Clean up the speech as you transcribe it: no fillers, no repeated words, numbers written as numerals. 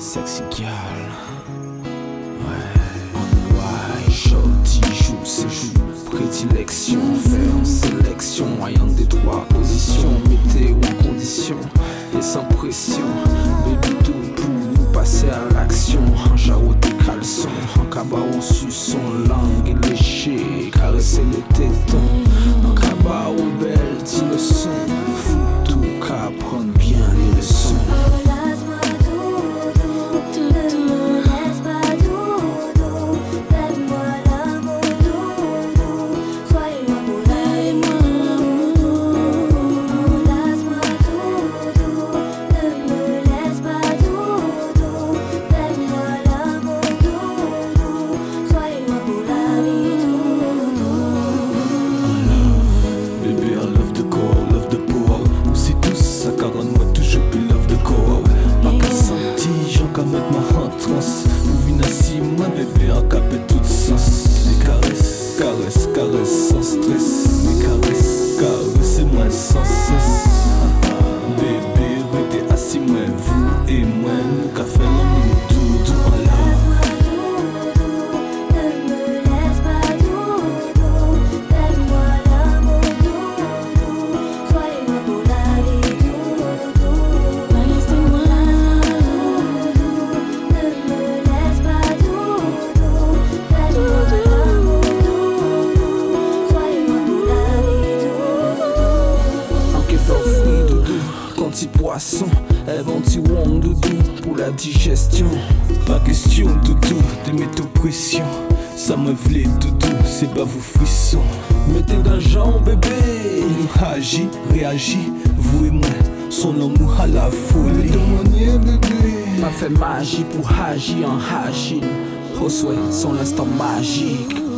Sexy girl. Ouais, shorty joue ses joues. Prédilection, fait en sélection. Moyen des trois positions. Mettez en condition et sans pression. Baby tout pour nous passer à l'action. En jarreau tes caleçons. En cabas on suce son langue et léché. Caresser les tétons. En cabas on belle dit le son. Fou tout qu'à prendre bien les leçons. Caresse sans stress, mes caressez-moi sans cesse. Bébé, restez assis, moi, vous et moi, nous qu'a fait l'amour tout en love. Ne me laisse pas doudou, fais-moi l'amour doudou, soyez-moi pour la vie doudou. Laissez-moi doudou, ne me laisse pas doudou, fais-moi l'amour doudou, soyez-moi pour la vie doudou. En fait fruit doudou, quand petit poisson, un petit wong doudou pour la digestion. Pas question doudou de mettre pression. Ça me v'lait doudou, c'est pas vos frissons. Mettez dans le genre bébé. Nous agit, réagit, vous et moi, son amour à la folie. Témoignez bébé. Pas fait magie pour agir en agile. Reçoit son instant magique.